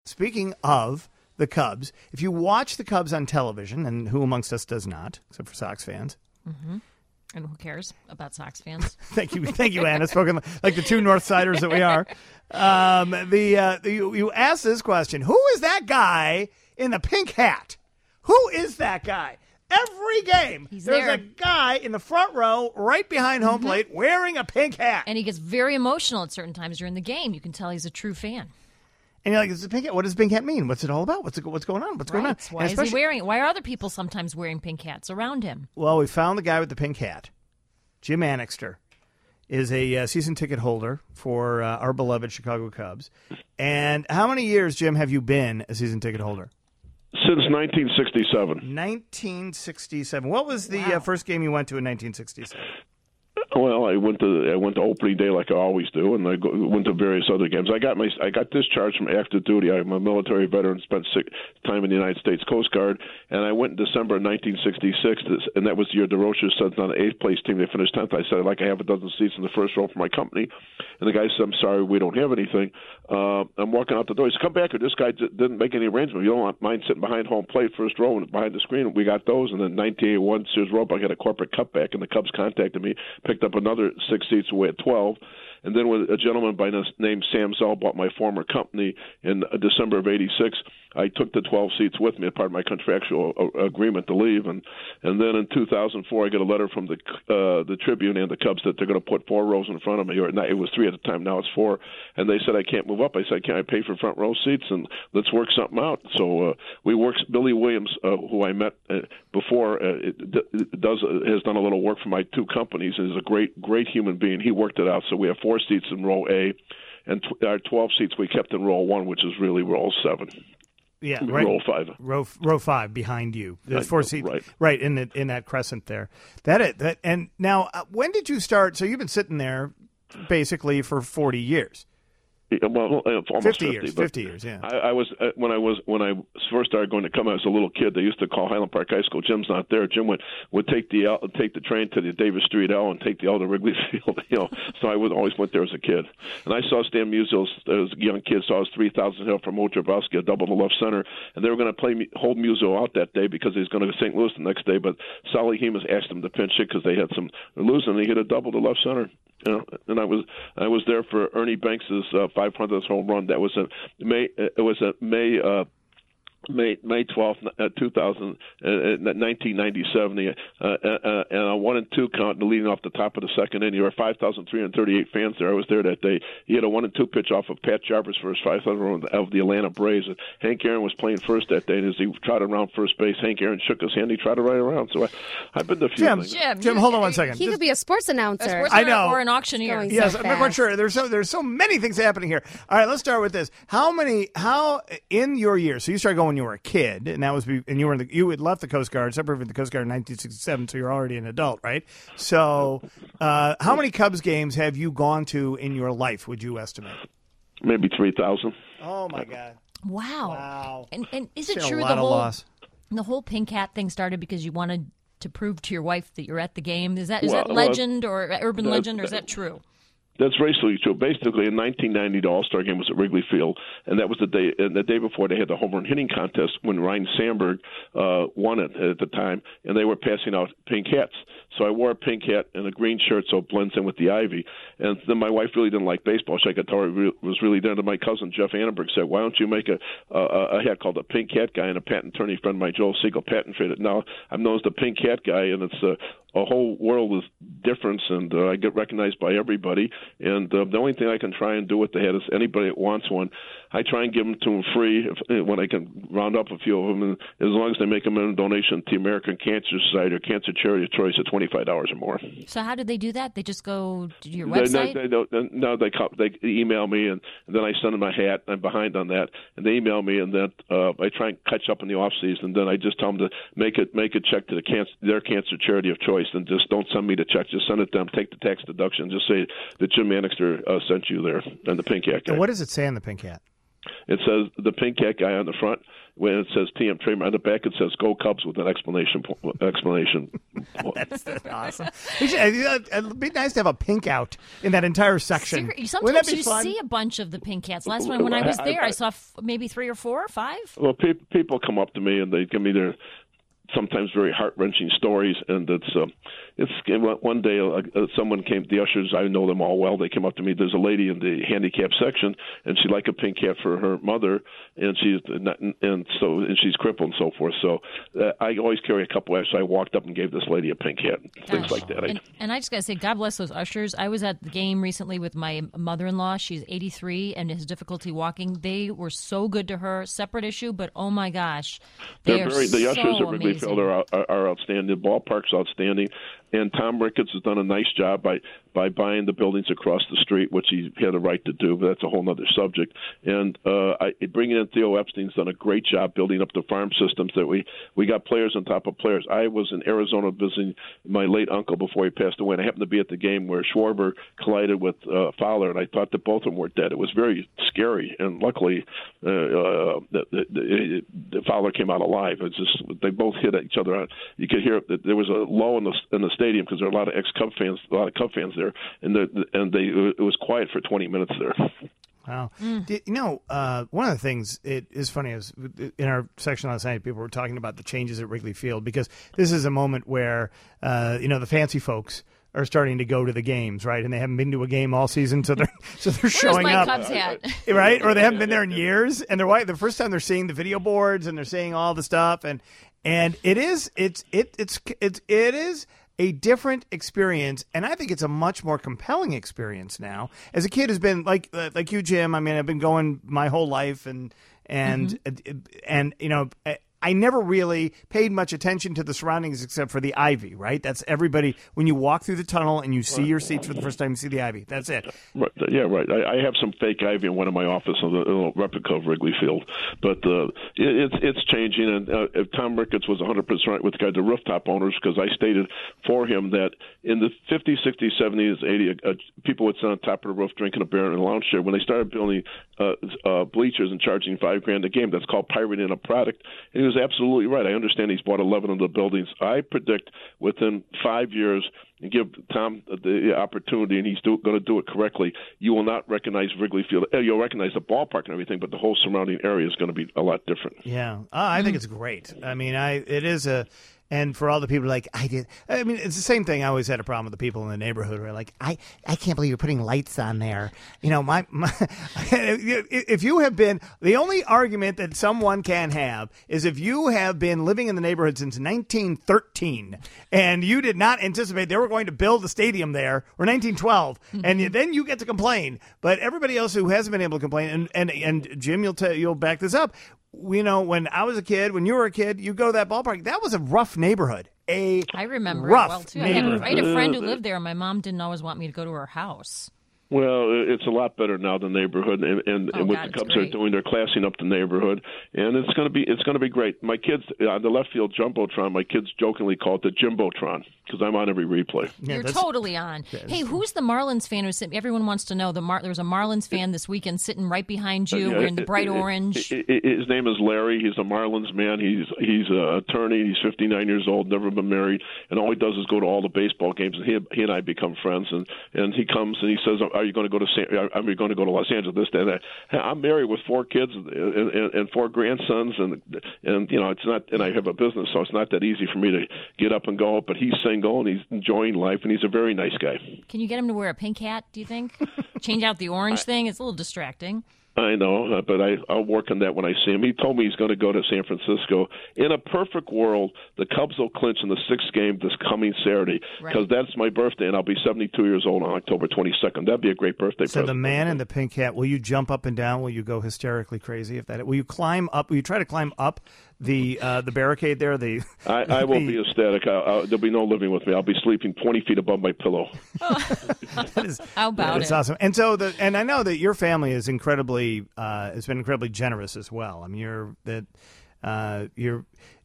Speaking of the Cubs, if you watch the Cubs on television, and who amongst us does not, except for Sox fans? Mm-hmm. And who cares about Sox fans? Thank you, Anna. Spoken like the two Northsiders that we are. You asked this question: who is that guy in the pink hat? Who is that guy? Every game, there's a guy in the front row, right behind home plate, wearing a pink hat, and he gets very emotional at certain times during the game. You can tell he's a true fan. And you're like, "Is it pink hat? What does pink hat mean? What's it all about? What's going on? What's going on?" Why is he wearing it? Why are other people sometimes wearing pink hats around him? Well, we found the guy with the pink hat. Jim Annixter is a season ticket holder for our beloved Chicago Cubs. And how many years, Jim, have you been a season ticket holder? Since 1967. 1967. What was the first game you went to in 1967? Well, I went to opening day like I always do, and I went to various other games. I got discharged from active duty. I'm a military veteran, spent time in the United States Coast Guard, and I went in December of 1966, and that was the year DeRocher said on the 8th place team they finished 10th. I said I'd like to have a dozen seats in the first row for my company, and the guy said, "I'm sorry, we don't have anything." I'm walking out the door. He said, "Come back here." This guy didn't make any arrangement. You don't mind sitting behind home plate, first row, and behind the screen. We got those, and then 1981 Sears Roebuck had a corporate cutback, and the Cubs contacted me, picked up another 6 seats away at 12. And then when a gentleman by the name Sam Zell bought my former company in December of 86, I took the 12 seats with me as part of my contractual agreement to leave. And then in 2004, I got a letter from the Tribune and the Cubs that they're going to put 4 rows in front of me. Or it was 3 at the time, now it's 4. And they said I can't move up. I said, "Can I pay for front row seats? And let's work something out." So we worked. Billy Williams, who I met before, has done a little work for my 2 companies and is a great human being. He worked it out. So we have 4 seats in row A, and our 12 seats we kept in row 1, which is really row 7. Yeah, right. Row 5. Row 5 behind you. There's 4 seats, right in that crescent there. And now, when did you start? So you've been sitting there basically for 40 years. Well, almost 50 years. 50 years, yeah. I was when I first started going to come. I was a little kid. They used to call Highland Park High School. Jim's not there. Jim would take the train to the Davis Street L and take the L to Wrigley Field. So I always went there as a kid. And I saw Stan Musial as a young kid. Saw his 3,000 hill from Mo Drabowski, a double to left center, and they were going to hold Musial out that day because he was going to St. Louis the next day. But Sally Hemus asked him to pinch it because they had some losing. And he hit a double to left center. And I was there for Ernie Banks's 500th home run. That was May 12th, 1997, and a 1-2 count, leading off the top of the second inning. There were 5,338 fans there. I was there that day. He had a 1-2 pitch off of Pat Jarvis for his 500 run of the Atlanta Braves. And Hank Aaron was playing first that day, and as he trotted around first base, Hank Aaron shook his hand. He trotted right around. So I've been to a few things. Jim, hold on one second. He could be a sports announcer. I know. Or an auctioneer. Yes, I'm not quite sure. There's so many things happening here. All right, let's start with this. How in your years? So you started going when you were a kid. And that was, and you had left the Coast Guard, separated from the Coast Guard in 1967, so you're already an adult, right? So, how many Cubs games have you gone to in your life? Would you estimate? Maybe 3,000. Oh my God! Wow! And is it Seen true a lot of loss. the whole pink hat thing started because you wanted to prove to your wife that you're at the game? Is that legend or urban legend, or is that true? That's racially true. Basically, in 1990, the All-Star game was at Wrigley Field, and that was the day. And the day before, they had the home run hitting contest when Ryan Sandberg won it at the time, and they were passing out pink hats. So I wore a pink hat and a green shirt, so it blends in with the ivy. And then my wife really didn't like baseball. I could tell her it was really there. And my cousin Jeff Annenberg said, "Why don't you make a hat called the Pink Hat Guy?" And a patent attorney friend of mine, Joel Siegel, patent traded. Now I'm known as the Pink Hat Guy, and it's a whole world of difference, and I get recognized by everybody. And the only thing I can try and do with the hat is anybody that wants one, I try and give them to them free when I can round up a few of them, and as long as they make them in a donation to the American Cancer Society or Cancer Charity of Choice at $25 or more. So how do they do that? They just go to your website? They email me, and then I send them a hat. I'm behind on that, and they email me, and then I try and catch up in the off season. And then I just tell them to make a check to their Cancer Charity of Choice, and just don't send me the check. Just send it to them. Take the tax deduction. Just say that Jim Annixter sent you there, and the Pink Hat Guy. And what does it say on the pink hat? It says the pink hat guy on the front. When it says TM Trademark on the back, it says "Go Cubs" with an explanation. That's awesome. It'd be nice to have a pink out in that entire section. Sometimes you see a bunch of the pink hats. Last one when I was there, I saw maybe 3 or 4 or 5. Well, people come up to me and they give me their sometimes very heart-wrenching stories, and it's one day someone came, the ushers, I know them all well, they came up to me. There's a lady in the handicap section, and she'd like a pink hat for her mother, and she's crippled and so forth. So I always carry a couple of, so I walked up and gave this lady a pink hat, things like that. And I just got to say, God bless those ushers. I was at the game recently with my mother-in-law. She's 83 and has difficulty walking. They were so good to her. Separate issue, but oh my gosh, the ushers at Wrigley Field are outstanding. The ballpark's outstanding. And Tom Ricketts has done a nice job by buying the buildings across the street, which he had a right to do, but that's a whole other subject. And bringing in Theo Epstein's done a great job building up the farm systems that we got players on top of players. I was in Arizona visiting my late uncle before he passed away, and I happened to be at the game where Schwarber collided with Fowler, and I thought that both of them were dead. It was very scary, and luckily the Fowler came out alive. It's just they both hit each other. You could hear that there was a lull in the stadium because there are a lot of Cub fans there, and it was quiet for 20 minutes there. Wow. One of the things, it is funny, is in our section last night, people were talking about the changes at Wrigley Field, because this is a moment where, the fancy folks are starting to go to the games, right? And they haven't been to a game all season, so they're showing up. Where's my Cubs hat? Right? Or they haven't been there in years, and they're the first time they're seeing the video boards and they're seeing all the stuff, and it is a different experience, and I think it's a much more compelling experience now. As a kid who's been like you, Jim, I mean, I've been going my whole life, and I never really paid much attention to the surroundings except for the ivy, right? That's everybody. When you walk through the tunnel and you see your seats for the first time, you see the ivy. That's it. Right. Yeah, right. I have some fake ivy in one of my offices, a replica of Wrigley Field. But it's changing, and Tom Ricketts was 100% right with the rooftop owners, because I stated for him that in the 50s, 60s, 70s, 80s, people would sit on top of the roof drinking a beer in a lounge chair. When they started building bleachers and charging $5,000 a game, that's called pirating a product. And he was absolutely right. I understand he's bought 11 of the buildings. I predict within 5 years, and give Tom the opportunity, and he's going to do it correctly, you will not recognize Wrigley Field. You'll recognize the ballpark and everything, but the whole surrounding area is going to be a lot different. Yeah. I think it's great. I mean, it is a... And for all the people it's the same thing. I always had a problem with the people in the neighborhood who are like, I can't believe you're putting lights on there. If you have been, the only argument that someone can have is if you have been living in the neighborhood since 1913 and you did not anticipate they were going to build a stadium there, or 1912, and then you get to complain. But everybody else who hasn't been able to complain, and Jim, you'll back this up. When I was a kid, when you were a kid, you go to that ballpark. That was a rough neighborhood. I remember rough it well, too. Neighborhood. I had a friend who lived there, and my mom didn't always want me to go to her house. Well, it's a lot better now, the neighborhood, and what the Cubs are doing, they're classing up the neighborhood, and it's going to be great. My kids on the left field jumbotron, my kids jokingly call it the Jimbotron, because I'm on every replay. Yeah, you're totally on. Hey, who's the Marlins fan who's sitting? Everyone wants to know. There was a Marlins fan this weekend sitting right behind you, wearing the bright orange. His name is Larry. He's a Marlins man. He's an attorney. He's 59 years old, never been married, and all he does is go to all the baseball games. And he and I become friends. And he comes and he says, "Are you going to go to Los Angeles this day?" I'm married with 4 kids and 4 grandsons, and it's not. And I have a business, so it's not that easy for me to get up and go. But he's single and he's enjoying life, and he's a very nice guy. Can you get him to wear a pink hat? Do you think? Change out the orange thing. It's a little distracting. I know, but I'll work on that when I see him. He told me he's going to go to San Francisco. In a perfect world, the Cubs will clinch in the 6th game this coming Saturday, because that's my birthday, and I'll be 72 years old on October 22nd. That'd be a great birthday present. So the man in the pink hat, will you jump up and down? Will you go hysterically crazy? Will you climb up? Will you try to climb up the barricade there? I will be ecstatic. There'll be no living with me. I'll be sleeping 20 feet above my pillow. How about it? It's awesome. And so and I know that your family is has been incredibly generous as well. I mean,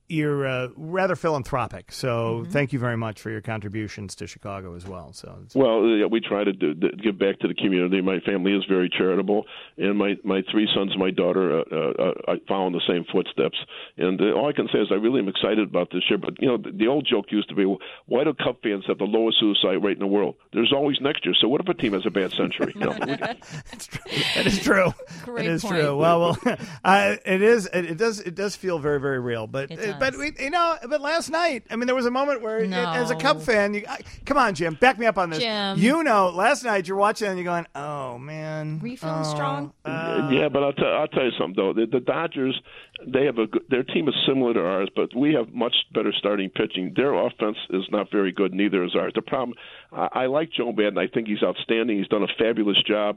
you're rather philanthropic, so thank you very much for your contributions to Chicago as well. So, we try to give back to the community. My family is very charitable, and my three sons and my daughter follow in the same footsteps. And all I can say is I really am excited about this year. But the old joke used to be, why do Cub fans have the lowest suicide rate in the world? There's always next year. So what if a team has a bad century? That's true. That is true. Great it is point. true. Well, it is. It does feel very, very real. But but last night, I mean, there was a moment where, as a Cub fan, come on, Jim, back me up on this. Jim. Last night you're watching and you're going, oh man, were you feeling strong? Yeah, but I'll tell you something though. The Dodgers, they have their team is similar to ours, but we have much better starting pitching. Their offense is not very good, neither is ours. The problem, I like Joe Madden. I think he's outstanding. He's done a fabulous job.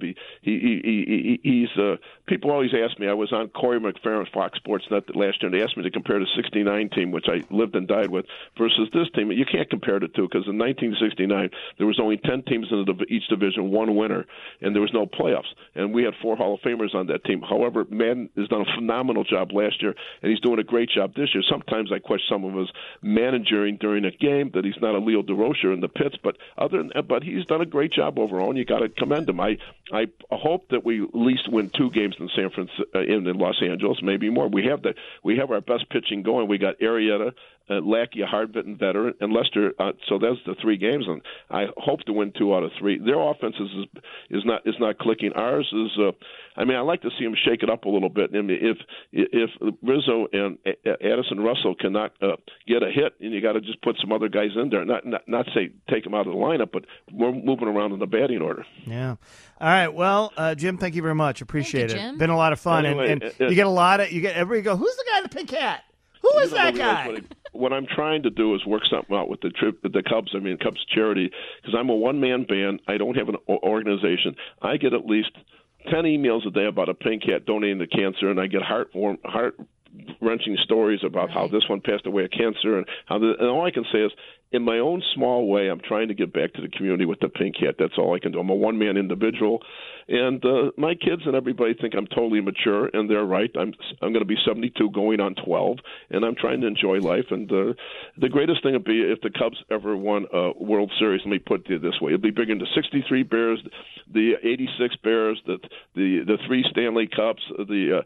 He's people always ask me. I was on Corey McFerrin, Fox Sports Net last year, and they asked me to compare the '69 team, which I lived and died with, versus this team. You can't compare the two because in 1969 there was only 10 teams in each division, one winner, and there was no playoffs. And we had 4 Hall of Famers on that team. However, Madden has done a phenomenal job last year, and he's doing a great job this year. Sometimes I question some of his managing during a game, that he's not a Leo DeRocher in the pits, but he's done a great job overall, and you got to commend him. I hope that we at least win 2 games in San Francisco, in Los Angeles, maybe more. We have our best pitching going. We got Arrieta, Lackey, a hard-bitten veteran, and Lester. So that's the 3 games, and I hope to win 2 out of 3. Their offense is not clicking. Ours is. I like like to see him shake it up a little bit. And if Rizzo and Addison Russell cannot get a hit, and you got to just put some other guys in there, not say take them out of the lineup, but we're moving around in the batting order. Yeah. All right. Well, Jim, thank you very much. Appreciate it. Jim. Been a lot of fun, anyway, and you get a lot of everybody go. Who's the guy in the pink hat? Who is that guy? What I'm trying to do is work something out with the Cubs. Cubs charity, because I'm a one-man band. I don't have an organization. I get at least 10 emails a day about a pink hat donating to cancer, and I get heart-wrenching stories about how this one passed away of cancer, and all I can say is, in my own small way, I'm trying to give back to the community with the pink hat. That's all I can do. I'm a one-man individual, and my kids and everybody think I'm totally mature, and they're right. I'm going to be 72 going on 12, and I'm trying to enjoy life. And the greatest thing would be if the Cubs ever won a World Series. Let me put it this way. It'd be bigger than the 63 Bears, the 86 Bears, the 3 Stanley Cups, the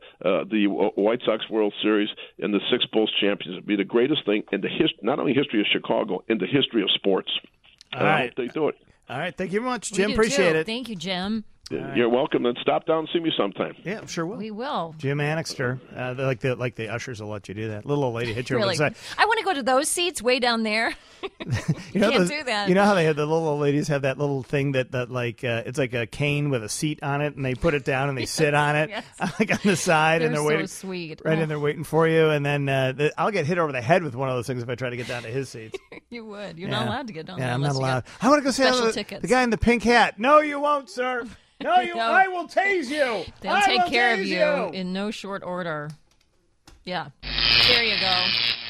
White Sox World Series, and the 6 Bulls champions. It'd be the greatest thing in the not only history of Chicago, in the history of sports. All right. I hope they do it. All right. Thank you very much, Jim. We do Appreciate too. it. Thank you, Jim. You're welcome, and stop down and see me sometime. Yeah, I'm sure will. We will. Jim Annixter, like the ushers will let you do that. Little old lady hit you over Really? the side. I want to go to those seats way down there. Can't do that. You know how they have the little old ladies have that little thing that it's like a cane with a seat on it, and they put it down and they sit on it, Yes. like on the side, and they're so waiting. sweet. Right, and they're waiting for you, and then I'll get hit over the head with one of those things if I try to get down to his seats. You would. You're not allowed to get down there. Yeah, I'm not unless you allowed. got I want to go see special the tickets. guy in the pink hat. No, you won't, sir. No, you. No. I will tase you. They'll take care of you in no short order. Yeah. There you go.